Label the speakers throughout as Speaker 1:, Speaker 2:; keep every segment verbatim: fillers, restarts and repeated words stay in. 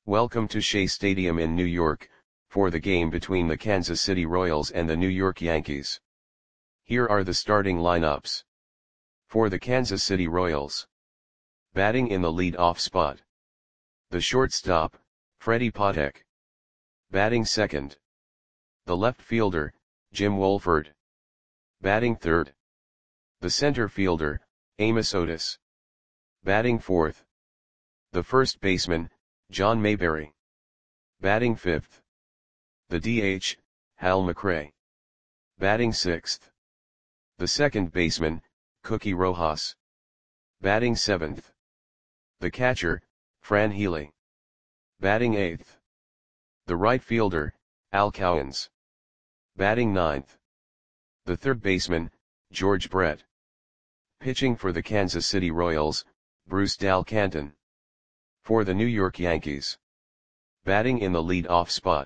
Speaker 1: Welcome to Shea Stadium in New York, for the game between the Kansas City Royals and the New York Yankees. Here are the starting lineups. For the Kansas City Royals. Batting in the lead-off spot. The shortstop, Freddie Patek. Batting second. The left fielder, Jim Wohlford. Batting third. The center fielder, Amos Otis. Batting fourth. The first baseman, John Mayberry. Batting fifth. The D H, Hal McRae. Batting sixth. The second baseman, Cookie Rojas. Batting seventh. The catcher, Fran Healy. Batting eighth. The right fielder, Al Cowens. Batting ninth. The third baseman, George Brett. Pitching for the Kansas City Royals, Bruce Dal Canton. For the New York Yankees. Batting in the lead-off spot.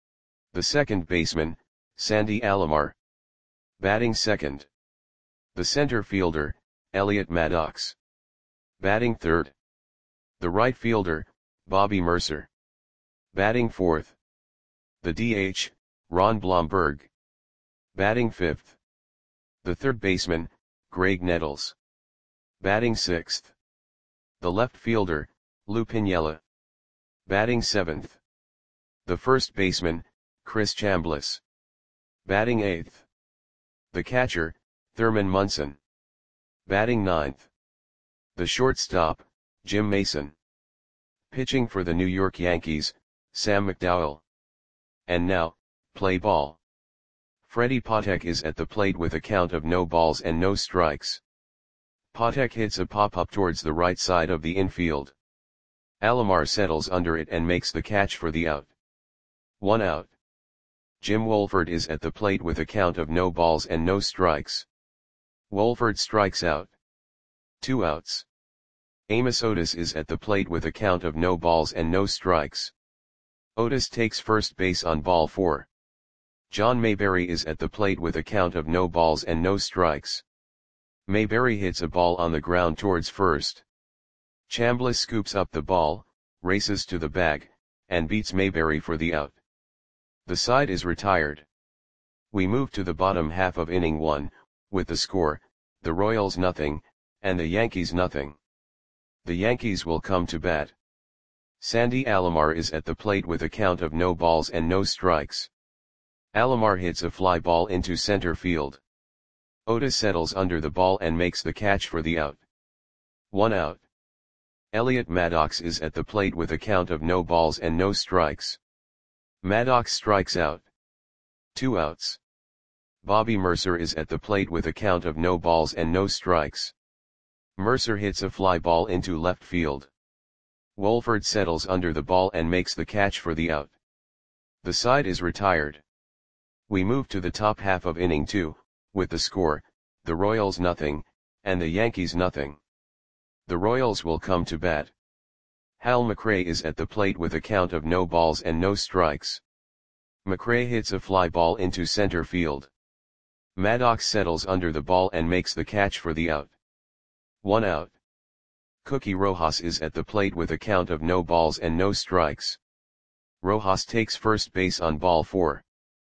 Speaker 1: The second baseman, Sandy Alomar. Batting second. The center fielder, Elliot Maddox. Batting third. The right fielder, Bobby Mercer. Batting fourth. The D H, Ron Blomberg. Batting fifth. The third baseman, Greg Nettles. Batting sixth. The left fielder, Lou Piniella. Batting seventh. The first baseman, Chris Chambliss. Batting eighth. The catcher, Thurman Munson. Batting ninth. The shortstop, Jim Mason. Pitching for the New York Yankees, Sam McDowell. And now, play ball. Freddie Patek is at the plate with a count of no balls and no strikes. Patek hits a pop-up towards the right side of the infield. Alomar settles under it and makes the catch for the out. One out. Jim Wohlford is at the plate with a count of no balls and no strikes. Wohlford strikes out. Two outs. Amos Otis is at the plate with a count of no balls and no strikes. Otis takes first base on ball four. John Mayberry is at the plate with a count of no balls and no strikes. Mayberry hits a ball on the ground towards first. Chambliss scoops up the ball, races to the bag, and beats Mayberry for the out. The side is retired. We move to the bottom half of inning one, with the score, the Royals nothing, and the Yankees nothing. The Yankees will come to bat. Sandy Alomar is at the plate with a count of no balls and no strikes. Alomar hits a fly ball into center field. Otis settles under the ball and makes the catch for the out. One out. Elliot Maddox is at the plate with a count of no balls and no strikes. Maddox strikes out. Two outs. Bobby Mercer is at the plate with a count of no balls and no strikes. Mercer hits a fly ball into left field. Wohlford settles under the ball and makes the catch for the out. The side is retired. We move to the top half of inning two, with the score, the Royals nothing, and the Yankees nothing. The Royals will come to bat. Hal McRae is at the plate with a count of no balls and no strikes. McRae hits a fly ball into center field. Maddox settles under the ball and makes the catch for the out. One out. Cookie Rojas is at the plate with a count of no balls and no strikes. Rojas takes first base on ball four.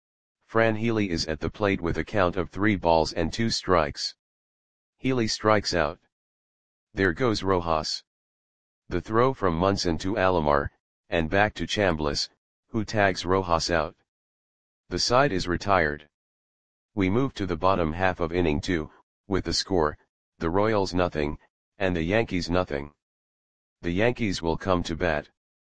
Speaker 1: Fran Healy is at the plate with a count of three balls and two strikes. Healy strikes out. There goes Rojas. The throw from Munson to Alomar, and back to Chambliss, who tags Rojas out. The side is retired. We move to the bottom half of inning two, with the score, the Royals nothing, and the Yankees nothing. The Yankees will come to bat.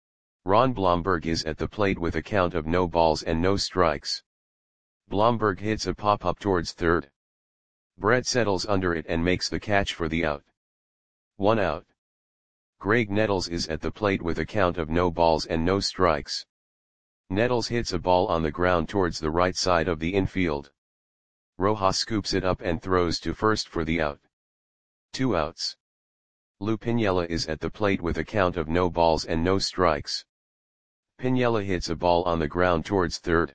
Speaker 1: Ron Blomberg is at the plate with a count of no balls and no strikes. Blomberg hits a pop-up towards third. Brett settles under it and makes the catch for the out. One out. Greg Nettles is at the plate with a count of no balls and no strikes. Nettles hits a ball on the ground towards the right side of the infield. Rojas scoops it up and throws to first for the out. Two outs. Lou Piniella is at the plate with a count of no balls and no strikes. Piniella hits a ball on the ground towards third.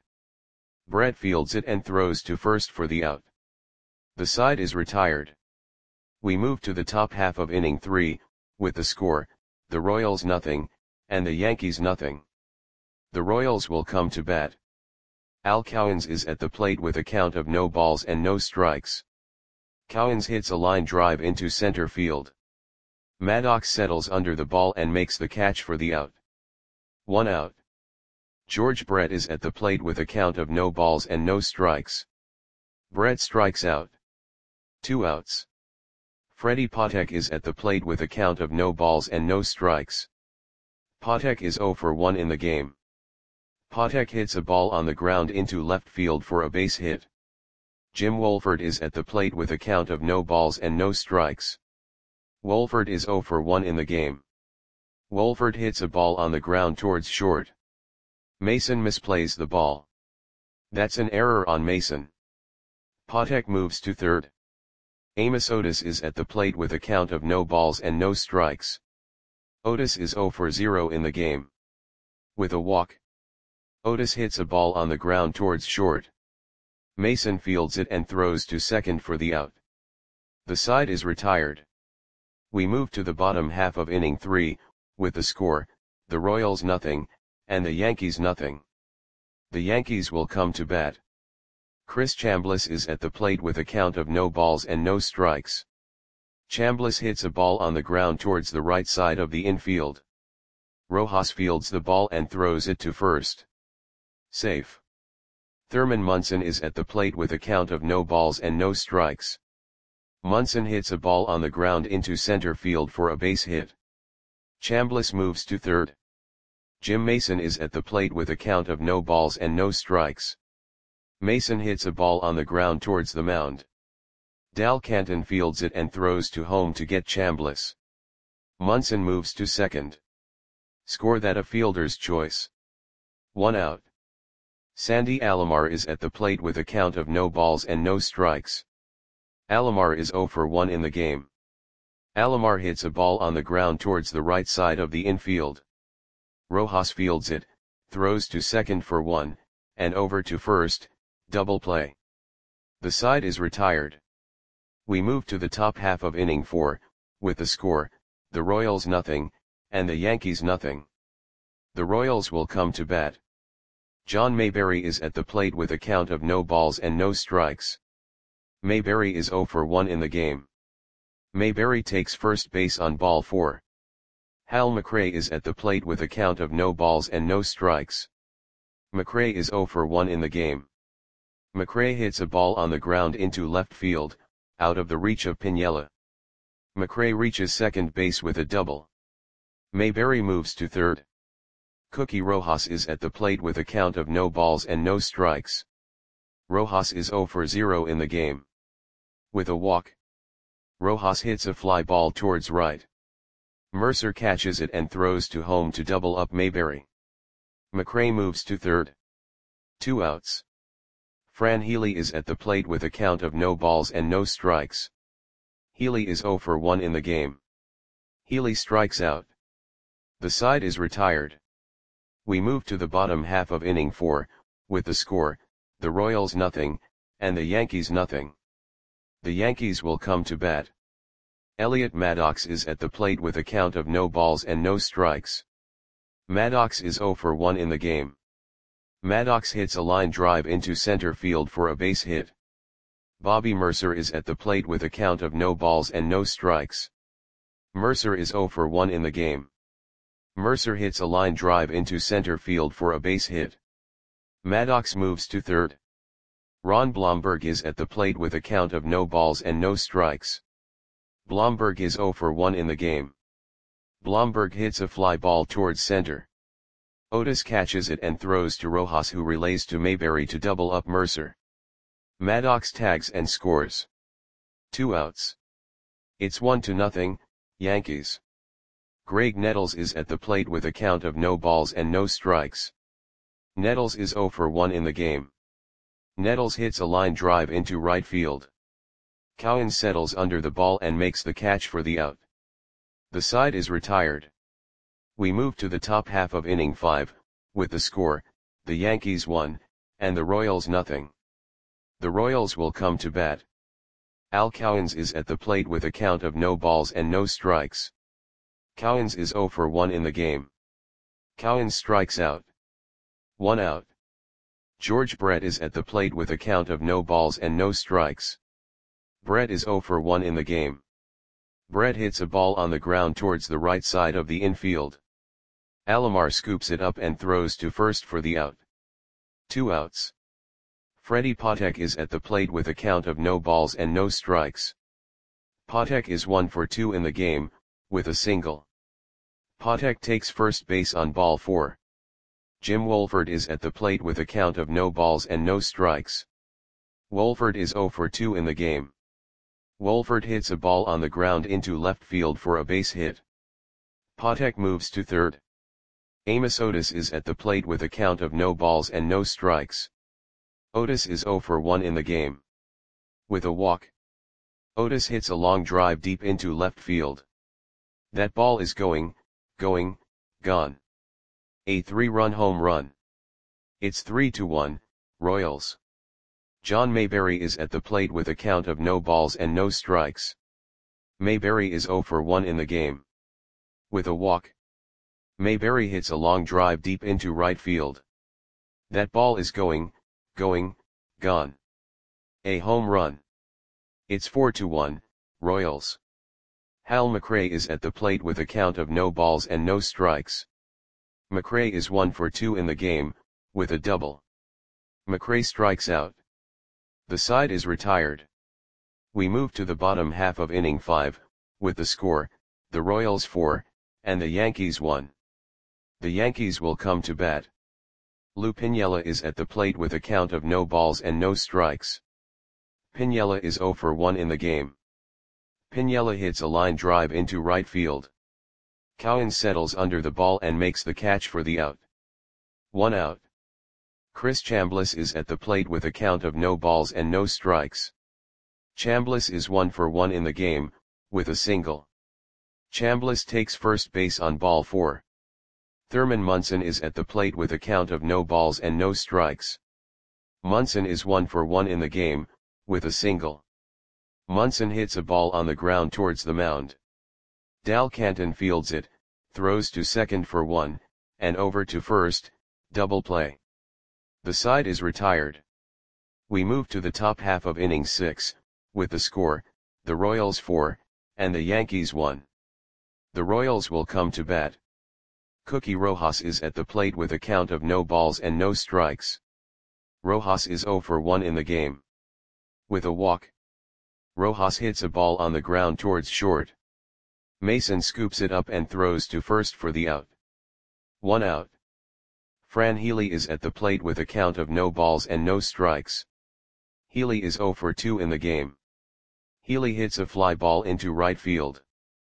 Speaker 1: Brett fields it and throws to first for the out. The side is retired. We move to the top half of inning three, with the score, the Royals nothing, and the Yankees nothing. The Royals will come to bat. Al Cowens is at the plate with a count of no balls and no strikes. Cowens hits a line drive into center field. Maddox settles under the ball and makes the catch for the out. One out. George Brett is at the plate with a count of no balls and no strikes. Brett strikes out. Two outs. Freddie Patek is at the plate with a count of no balls and no strikes. Patek is zero for one in the game. Patek hits a ball on the ground into left field for a base hit. Jim Wolford is at the plate with a count of no balls and no strikes. Wolford is zero for one in the game. Wolford hits a ball on the ground towards short. Mason misplays the ball. That's an error on Mason. Patek moves to third. Amos Otis is at the plate with a count of no balls and no strikes. Otis is zero for zero in the game. With a walk, Otis hits a ball on the ground towards short. Mason fields it and throws to second for the out. The side is retired. We move to the bottom half of inning three, with the score, the Royals nothing, and the Yankees nothing. The Yankees will come to bat. Chris Chambliss is at the plate with a count of no balls and no strikes. Chambliss hits a ball on the ground towards the right side of the infield. Rojas fields the ball and throws it to first. Safe. Thurman Munson is at the plate with a count of no balls and no strikes. Munson hits a ball on the ground into center field for a base hit. Chambliss moves to third. Jim Mason is at the plate with a count of no balls and no strikes. Mason hits a ball on the ground towards the mound. Dal Canton fields it and throws to home to get Chambliss. Munson moves to second. Score that a fielder's choice. One out. Sandy Alomar is at the plate with a count of no balls and no strikes. Alomar is zero for one in the game. Alomar hits a ball on the ground towards the right side of the infield. Rojas fields it, throws to second for one, and over to first, double play. The side is retired. We move to the top half of inning four, with the score, the Royals nothing, and the Yankees nothing. The Royals will come to bat. John Mayberry is at the plate with a count of no balls and no strikes. Mayberry is zero for one in the game. Mayberry takes first base on ball four. Hal McRae is at the plate with a count of no balls and no strikes. McRae is zero for one in the game. McRae hits a ball on the ground into left field, out of the reach of Piniella. McRae reaches second base with a double. Mayberry moves to third. Cookie Rojas is at the plate with a count of no balls and no strikes. Rojas is zero for zero in the game. With a walk, Rojas hits a fly ball towards right. Mercer catches it and throws to home to double up Mayberry. McRae moves to third. Two outs. Fran Healy is at the plate with a count of no balls and no strikes. Healy is zero for one in the game. Healy strikes out. The side is retired. We move to the bottom half of inning four, with the score, the Royals nothing, and the Yankees nothing. The Yankees will come to bat. Elliot Maddox is at the plate with a count of no balls and no strikes. Maddox is zero for one in the game. Maddox hits a line drive into center field for a base hit. Bobby Mercer is at the plate with a count of no balls and no strikes. Mercer is zero for one in the game. Mercer hits a line drive into center field for a base hit. Maddox moves to third. Ron Blomberg is at the plate with a count of no balls and no strikes. Blomberg is zero for one in the game. Blomberg hits a fly ball towards center. Otis catches it and throws to Rojas, who relays to Mayberry to double up Mercer. Maddox tags and scores. Two outs. It's one to nothing, Yankees. Greg Nettles is at the plate with a count of no balls and no strikes. Nettles is zero for one in the game. Nettles hits a line drive into right field. Cowens settles under the ball and makes the catch for the out. The side is retired. We move to the top half of inning five, with the score, the Yankees one, and the Royals nothing. The Royals will come to bat. Al Cowens is at the plate with a count of no balls and no strikes. Cowens is zero for one in the game. Cowens strikes out. One out. George Brett is at the plate with a count of no balls and no strikes. Brett is zero for one in the game. Brett hits a ball on the ground towards the right side of the infield. Alomar scoops it up and throws to first for the out. Two outs. Freddie Patek is at the plate with a count of no balls and no strikes. Patek is one for two in the game, with a single. Patek takes first base on ball four. Jim Wolford is at the plate with a count of no balls and no strikes. Wolford is zero for two in the game. Wolford hits a ball on the ground into left field for a base hit. Patek moves to third. Amos Otis is at the plate with a count of no balls and no strikes. Otis is zero for one in the game. With a walk. Otis hits a long drive deep into left field. That ball is going, going, gone. A three-run home run. It's three to one, Royals. John Mayberry is at the plate with a count of no balls and no strikes. Mayberry is zero for one in the game. With a walk. Mayberry hits a long drive deep into right field. That ball is going, going, gone. A home run. It's four to one, Royals. Hal McRae is at the plate with a count of no balls and no strikes. McRae is one for two in the game, with a double. McRae strikes out. The side is retired. We move to the bottom half of inning five, with the score, the Royals four, and the Yankees one. The Yankees will come to bat. Lou Piniella is at the plate with a count of no balls and no strikes. Piniella is zero for one in the game. Piniella hits a line drive into right field. Cowens settles under the ball and makes the catch for the out. One out. Chris Chambliss is at the plate with a count of no balls and no strikes. Chambliss is one for one in the game, with a single. Chambliss takes first base on ball four. Thurman Munson is at the plate with a count of no balls and no strikes. Munson is one for one in the game, with a single. Munson hits a ball on the ground towards the mound. Dal Canton fields it, throws to second for one, and over to first, double play. The side is retired. We move to the top half of inning six, with the score, the Royals four, and the Yankees one. The Royals will come to bat. Cookie Rojas is at the plate with a count of no balls and no strikes. Rojas is zero for one in the game. With a walk. Rojas hits a ball on the ground towards short. Mason scoops it up and throws to first for the out. One out. Fran Healy is at the plate with a count of no balls and no strikes. Healy is zero for two in the game. Healy hits a fly ball into right field.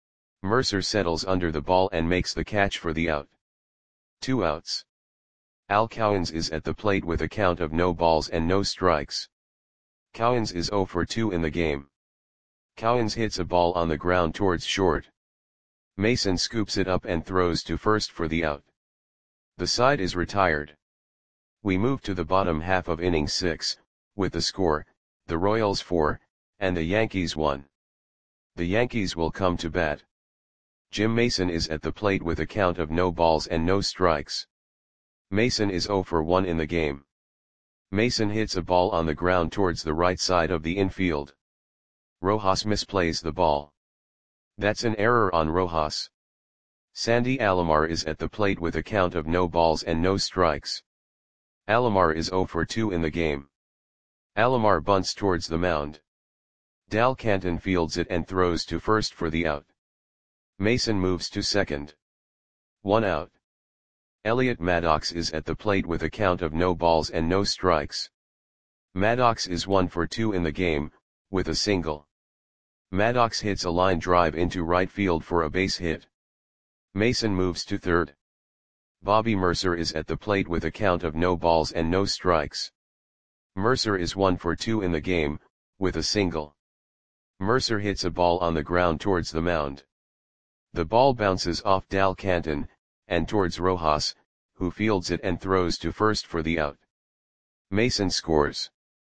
Speaker 1: Mercer settles under the ball and makes the catch for the out. Two outs. Al Cowens is at the plate with a count of no balls and no strikes. Cowens is zero for two in the game. Cowens hits a ball on the ground towards short. Mason scoops it up and throws to first for the out. The side is retired. We move to the bottom half of inning six, with the score, the Royals four, and the Yankees one. The Yankees will come to bat. Jim Mason is at the plate with a count of no balls and no strikes. Mason is zero for one in the game. Mason hits a ball on the ground towards the right side of the infield. Rojas misplays the ball. That's an error on Rojas. Sandy Alomar is at the plate with a count of no balls and no strikes. Alomar is zero for two in the game. Alomar bunts towards the mound. Dal Canton fields it and throws to first for the out. Mason moves to second. One out. Elliot Maddox is at the plate with a count of no balls and no strikes. Maddox is one for two in the game, with a single. Maddox hits a line drive into right field for a base hit. Mason moves to third. Bobby Mercer is at the plate with a count of no balls and no strikes. Mercer is one for two in the game, with a single. Mercer hits a ball on the ground towards the mound. The ball bounces off Dal Canton, and towards Rojas, who fields it and throws to first for the out. Mason scores.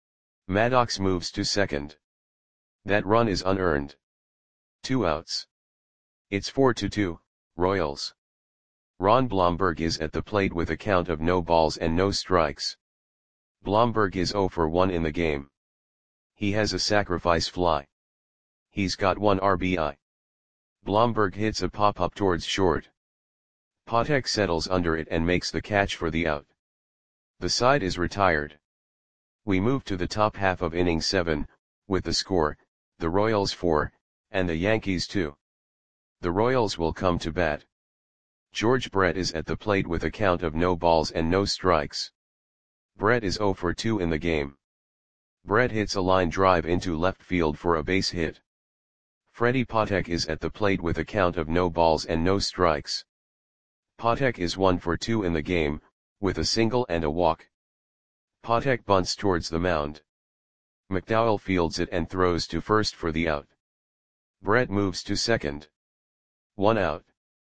Speaker 1: Maddox moves to second. That run is unearned. Two outs. It's four to two, Royals. Ron Blomberg is at the plate with a count of no balls and no strikes. Blomberg is zero for one in the game. He has a sacrifice fly. He's got one R B I. Blomberg hits a pop-up towards short. Patek settles under it and makes the catch for the out. The side is retired. We move to the top half of inning seven, with the score, the Royals four, and the Yankees two. The Royals will come to bat. George Brett is at the plate with a count of no balls and no strikes. Brett is zero for two in the game. Brett hits a line drive into left field for a base hit. Freddie Patek is at the plate with a count of no balls and no strikes. Patek is one for two in the game, with a single and a walk. Patek bunts towards the mound. McDowell fields it and throws to first for the out. Brett moves to second. One out.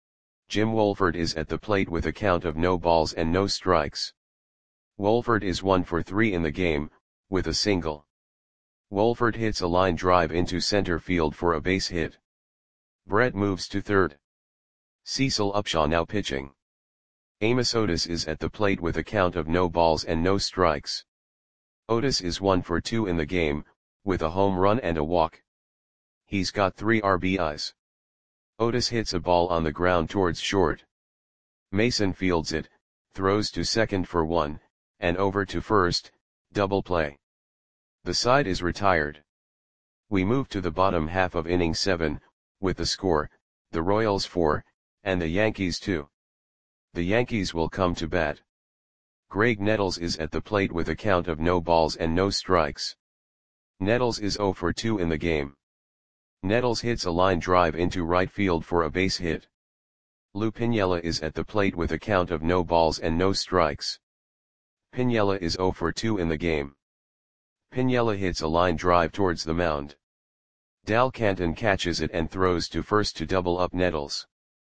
Speaker 1: Jim Wolford is at the plate with a count of no balls and no strikes. Wolford is one for three in the game, with a single. Wolford hits a line drive into center field for a base hit. Brett moves to third. Cecil Upshaw now pitching. Amos Otis is at the plate with a count of no balls and no strikes. Otis is one for two in the game, with a home run and a walk. He's got three R B Is. Otis hits a ball on the ground towards short. Mason fields it, throws to second for one, and over to first, double play. The side is retired. We move to the bottom half of inning seven, with the score, the Royals four, and the Yankees two. The Yankees will come to bat. Greg Nettles is at the plate with a count of no balls and no strikes. Nettles is zero for two in the game. Nettles hits a line drive into right field for a base hit. Lou Piniella is at the plate with a count of no balls and no strikes. Piniella is zero for two in the game. Piniella hits a line drive towards the mound. Dal Canton catches it and throws to first to double up Nettles.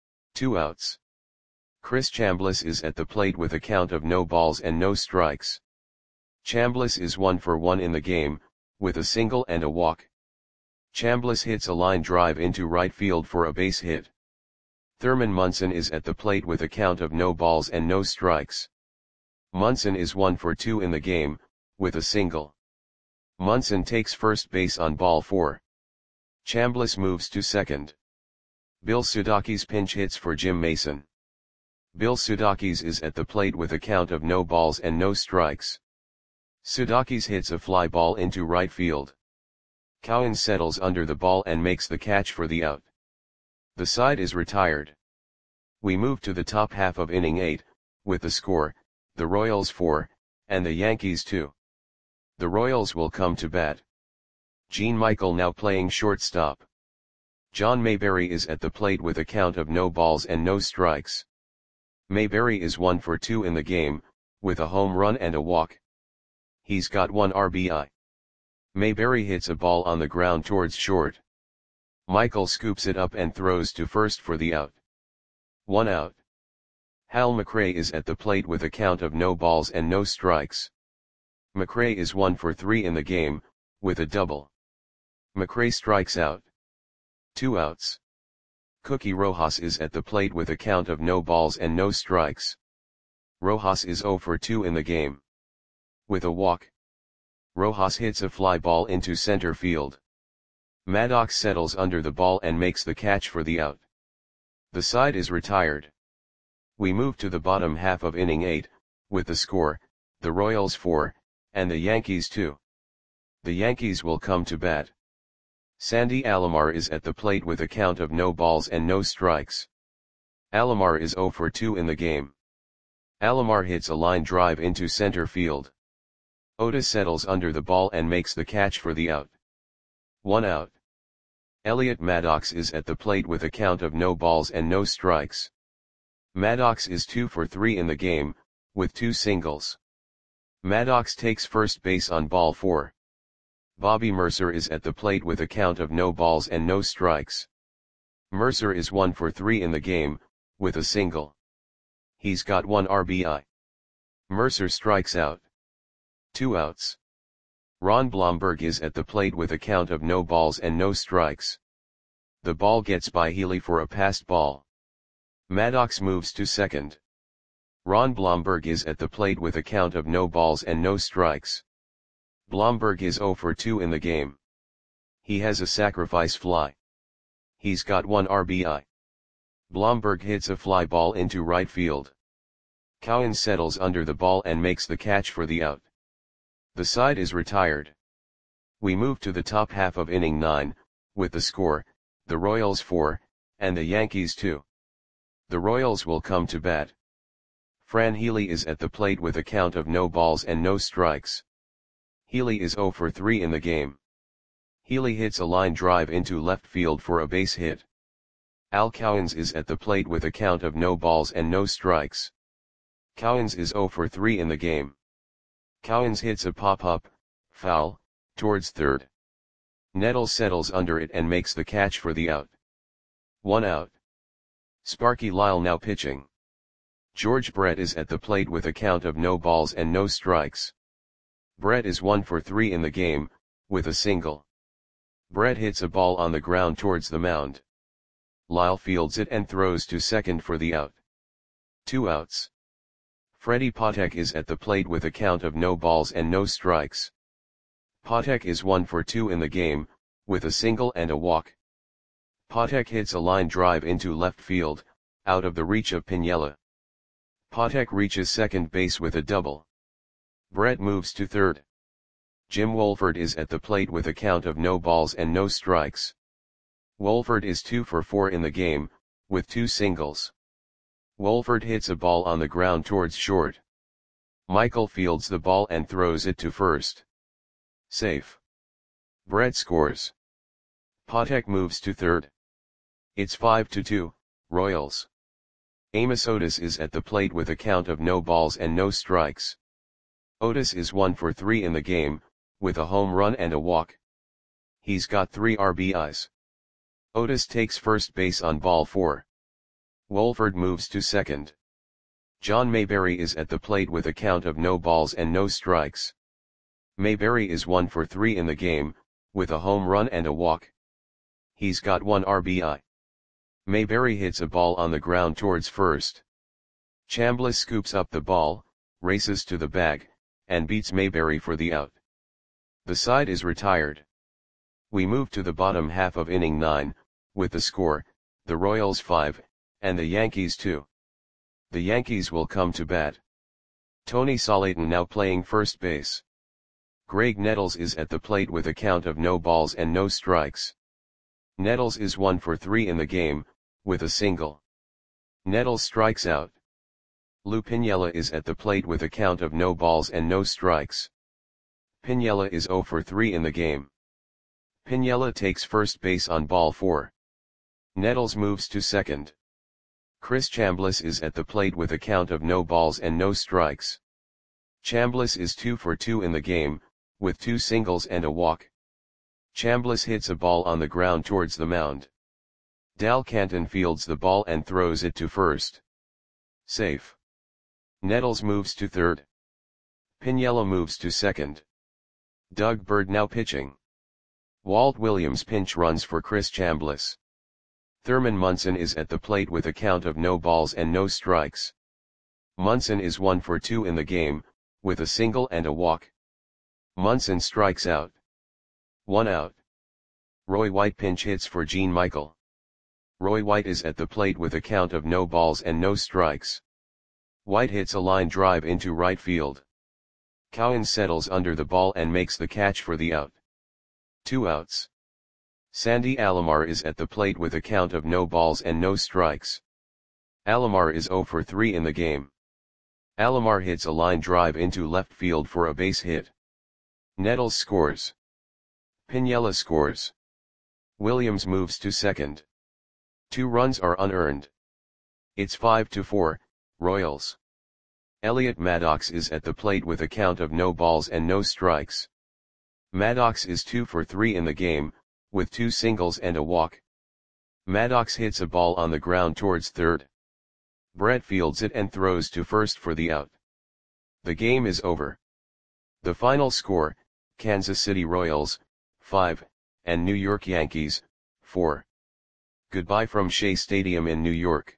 Speaker 1: Two outs. Chris Chambliss is at the plate with a count of no balls and no strikes. Chambliss is one for one in the game, with a single and a walk. Chambliss hits a line drive into right field for a base hit. Thurman Munson is at the plate with a count of no balls and no strikes. Munson is one for two in the game, with a single. Munson takes first base on ball four. Chambliss moves to second. Bill Sudakis pinch hits for Jim Mason. Bill Sudakis is at the plate with a count of no balls and no strikes. Sudakis hits a fly ball into right field. Cowan settles under the ball and makes the catch for the out. The side is retired. We move to the top half of inning eight, with the score, the Royals four, and the Yankees two. The Royals will come to bat. Gene Michael now playing shortstop. John Mayberry is at the plate with a count of no balls and no strikes. Mayberry is one for two in the game, with a home run and a walk. He's got one R B I. Mayberry hits a ball on the ground towards short. Michael scoops it up and throws to first for the out. One out. Hal McRae is at the plate with a count of no balls and no strikes. McRae is one for three in the game, with a double. McRae strikes out. Two outs. Cookie Rojas is at the plate with a count of no balls and no strikes. Rojas is zero for two in the game. With a walk. Rojas hits a fly ball into center field. Maddox settles under the ball and makes the catch for the out. The side is retired. We move to the bottom half of inning eight, with the score, the Royals four, and the Yankees two. The Yankees will come to bat. Sandy Alomar is at the plate with a count of no balls and no strikes. Alomar is zero for two in the game. Alomar hits a line drive into center field. Otis settles under the ball and makes the catch for the out. One out. Elliot Maddox is at the plate with a count of no balls and no strikes. Maddox is two for three in the game, with two singles. Maddox takes first base on ball four. Bobby Mercer is at the plate with a count of no balls and no strikes. Mercer is one for three in the game, with a single. He's got one R B I. Mercer strikes out. Two outs. Ron Blomberg is at the plate with a count of no balls and no strikes. The ball gets by Healy for a passed ball. Maddox moves to second. Ron Blomberg is at the plate with a count of no balls and no strikes. Blomberg is zero for two in the game. He has a sacrifice fly. He's got one R B I. Blomberg hits a fly ball into right field. Cowan settles under the ball and makes the catch for the out. The side is retired. We move to the top half of inning nine, with the score, the Royals four, and the Yankees two. The Royals will come to bat. Fran Healy is at the plate with a count of no balls and no strikes. Healy is zero for three in the game. Healy hits a line drive into left field for a base hit. Al Cowens is at the plate with a count of no balls and no strikes. Cowens is zero for three in the game. Cowens hits a pop-up, foul, towards third. Nettles settles under it and makes the catch for the out. One out. Sparky Lyle now pitching. George Brett is at the plate with a count of no balls and no strikes. Brett is one for three in the game, with a single. Brett hits a ball on the ground towards the mound. Lyle fields it and throws to second for the out. Two outs. Freddie Patek is at the plate with a count of no balls and no strikes. Patek is one for two in the game, with a single and a walk. Patek hits a line drive into left field, out of the reach of Piniella. Patek reaches second base with a double. Brett moves to third. Jim Wolford is at the plate with a count of no balls and no strikes. Wolford is two for four in the game, with two singles. Wolford hits a ball on the ground towards short. Michael fields the ball and throws it to first. Safe. Brett scores. Patek moves to third. It's five to two, Royals. Amos Otis is at the plate with a count of no balls and no strikes. Otis is one for three in the game, with a home run and a walk. He's got three R B Is. Otis takes first base on ball four. Wolford moves to second. John Mayberry is at the plate with a count of no balls and no strikes. Mayberry is one for three in the game, with a home run and a walk. He's got one R B I. Mayberry hits a ball on the ground towards first. Chambliss scoops up the ball, races to the bag, and beats Mayberry for the out. The side is retired. We move to the bottom half of inning nine, with the score, the Royals five, and the Yankees two. The Yankees will come to bat. Tony Salatin now playing first base. Greg Nettles is at the plate with a count of no balls and no strikes. Nettles is one for three in the game, with a single. Nettles strikes out. Lou Piniella is at the plate with a count of no balls and no strikes. Piniella is zero for three in the game. Piniella takes first base on ball four. Nettles moves to second. Chris Chambliss is at the plate with a count of no balls and no strikes. Chambliss is two for two in the game, with two singles and a walk. Chambliss hits a ball on the ground towards the mound. Dal Canton fields the ball and throws it to first. Safe. Nettles moves to third. Piniella moves to second. Doug Bird now pitching. Walt Williams pinch runs for Chris Chambliss. Thurman Munson is at the plate with a count of no balls and no strikes. Munson is one for two in the game, with a single and a walk. Munson strikes out. One out. Roy White pinch hits for Gene Michael. Roy White is at the plate with a count of no balls and no strikes. White hits a line drive into right field. Cowan settles under the ball and makes the catch for the out. Two outs. Sandy Alomar is at the plate with a count of no balls and no strikes. Alomar is zero for three in the game. Alomar hits a line drive into left field for a base hit. Nettles scores. Piniella scores. Williams moves to second. Two runs are unearned. It's five to four, Royals. Elliot Maddox is at the plate with a count of no balls and no strikes. Maddox is two for three in the game, with two singles and a walk. Maddox hits a ball on the ground towards third. Brett fields it and throws to first for the out. The game is over. The final score, Kansas City Royals, five, and New York Yankees, four. Goodbye from Shea Stadium in New York.